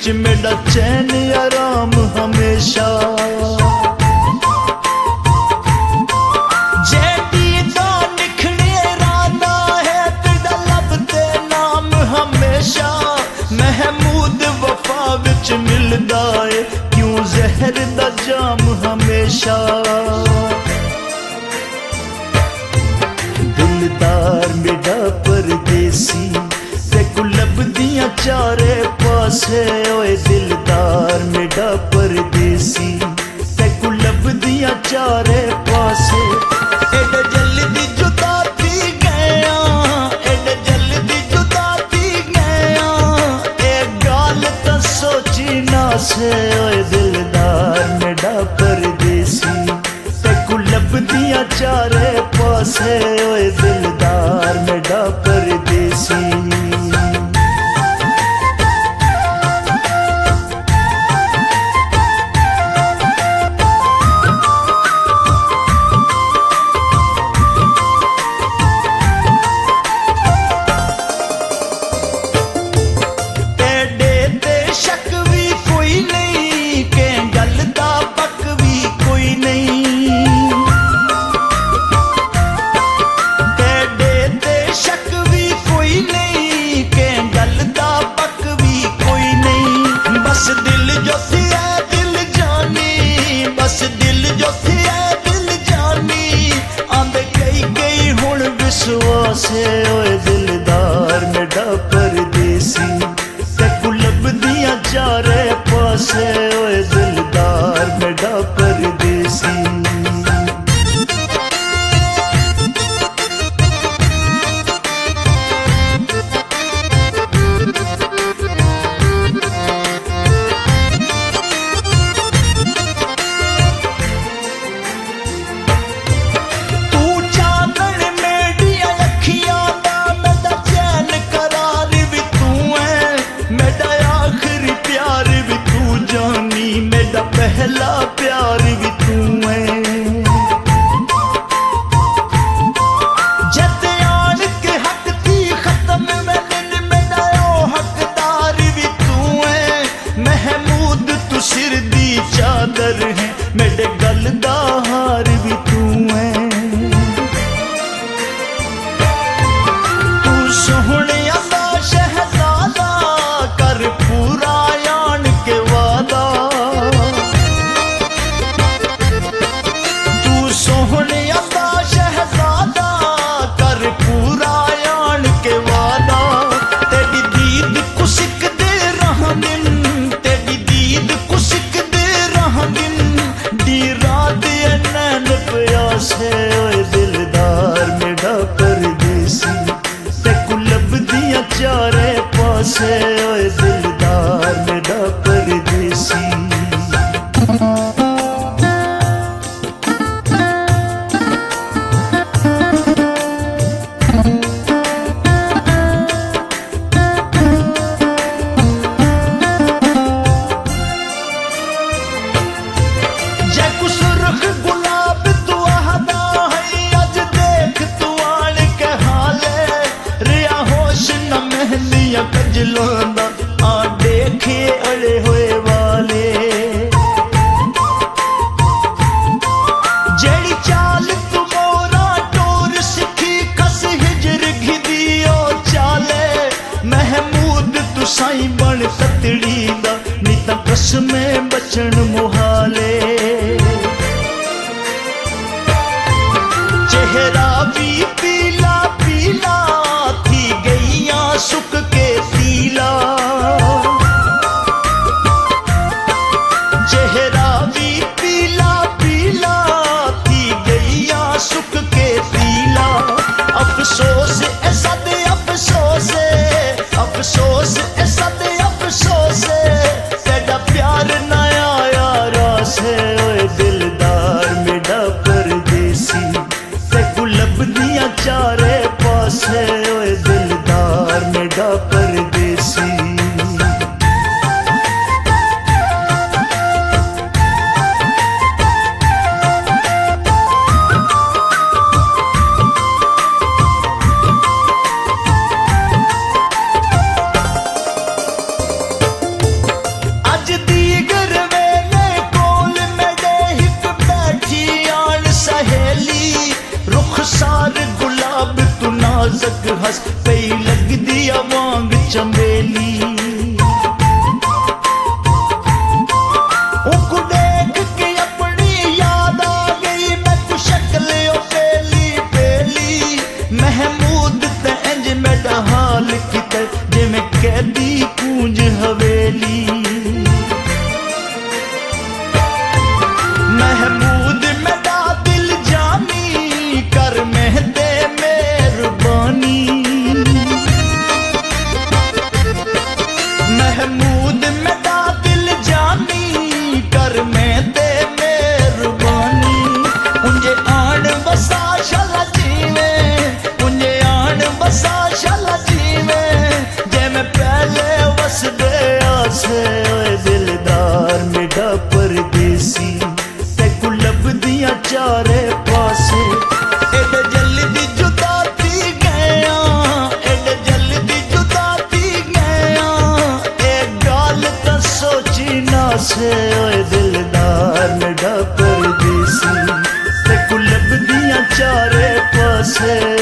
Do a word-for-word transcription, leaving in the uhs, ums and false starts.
विच मेरा चैन आराम हमेशा। जेडी दा निखड़े राना है तेरा लभदे नाम हमेशा। महमूद वफा विच मिलदा है क्यों जहर दा जाम हमेशा। दिलदार मेरा परदेसी तेकू लभदियां चारे पासे। ओए दिलदार मेरा परदेसी तेकू लभदियां चारे पासे। एडे जल्दी जुदा थी गया, एडे जल्दी जुदा थी गया, ए गाल तां सोची ना से। ओए दिलदार मेरा परदेसी तेकू लभदियां चारे पासे। ओए दिलदार मेरा परदेसी। बस दिल जो थी है दिल जानी, बस दिल जो थी है दिल जानी, आंदे कई कई हुण विश्वास है। ओए दिलदार मेरा परदेसी तेकू लभदियां चारे पासे। ओए दिलदार मेरा परदेसी। पहला प्यार भी तू है। जद आन के हक थी खत्म में मेरा ओ हकदार भी तू है। महमूद तू सिर दी चादर है मेरे गल दा हार भी तू है। तू सोहणिया दा शहजादा कर पूरा आन के वादा। सोहनिया दा शहजादा कर पूरा आन के वादा। तेरी दीद को सिक दे रहा दिन, तेरी दीद को सिक दे रहा दिन, दी रात नैन प्यासे। ओए दिलदार मेरा परदेसी तेकू लभदियां चारे पासे। ओए दिलदार मेरा परदेसी। गुलाब तू आहदा है अज देख तू आन के हाले। रिया होश न महलियां कजलों दा आ देखे अड़े होए वाले। जेड़ी चाल तू मोरा टोर सिखी कस हिजर घिदी ओ चाले। महमूद तू साई बन ततड़ी दा नी तां कसमें बचन मुहाले। चेहरा भी पीला पीला थी गईया सुख के सीला। चेहरा भी पीला पीला थी गईया सुख के सीला। अफसोस ऐसा दे अफसोस अफसोस ऐसा दे अफसोस तेरा प्यार न आया। हस पई लगदी वांग चंबेली। उनको देख के अपनी याद आ गई मैं को शक्ल पेली पेली। महमूद ते इंज मेरा हाल किते जिवें कैदी कूंज हवेली। महमूद मेरा दिल जानी कर मेहदे मेहरबानी। महमूद मेरा दिल जानी कर मेहदे मेहरबानी। उंजे आन बसा शाला जीवे उंजे आन बसा शाला जीवे जे मैं पहले वस गया से। ओए दिलदार मेरा परदेसी चारे पासे एडे जल्दी जुदा थी गया एडे जल्दी जुदा थी गया। एक गाल तो सोची ना से। ओए दिलदार मेरा परदेसी ते कुलब दियां चारे पासे।